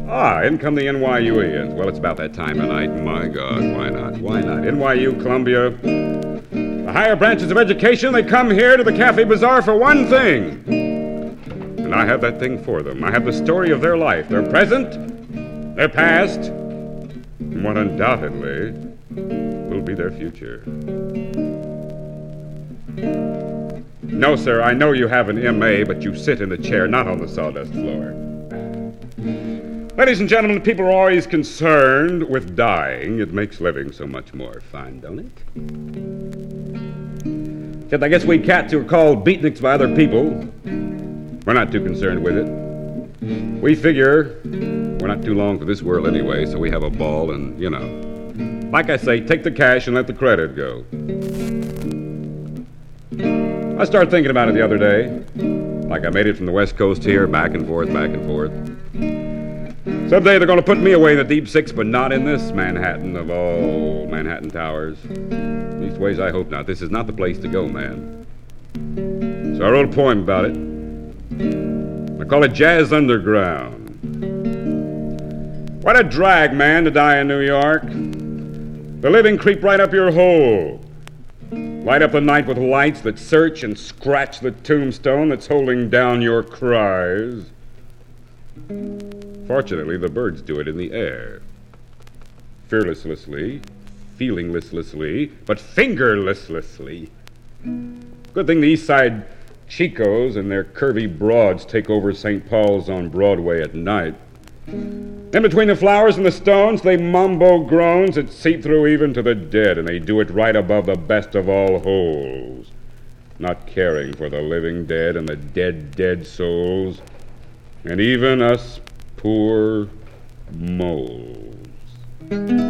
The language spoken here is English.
In come the NYUians. Well, it's about that time of night. My God, why not? Why not? NYU, Columbia, the higher branches of education, they come here to the Cafe Bazaar for one thing. And I have that thing for them. I have the story of their life, their present, their past, and what undoubtedly will be their future. No, sir, I know you have an M.A., but you sit in the chair, not on the sawdust floor. Ladies and gentlemen, people are always concerned with dying. It makes living so much more fun, don't it? Except I guess we cats who are called beatniks by other people, we're not too concerned with it. We figure we're not too long for this world anyway, so we have a ball and, like I say, take the cash and let the credit go. I started thinking about it the other day. Like I made it from the West Coast here, back and forth, back and forth. Someday they're going to put me away in the Deep Six, but not in this Manhattan of all Manhattan towers. Leastways, I hope not. This is not the place to go, man. So I wrote a poem about it. I call it Jazz Underground. What a drag, man, to die in New York. The living creep right up your hole. Light up the night with lights that search and scratch the tombstone that's holding down your cries. Fortunately, the birds do it in the air. Fearlessly, feelinglessly, but fingerlessly. Good thing the East Side Chicos and their curvy broads take over St. Paul's on Broadway at night. In between the flowers and the stones, they mumbo groans that seep through even to the dead, and they do it right above the best of all holes, not caring for the living dead and the dead souls, and even us poor moles.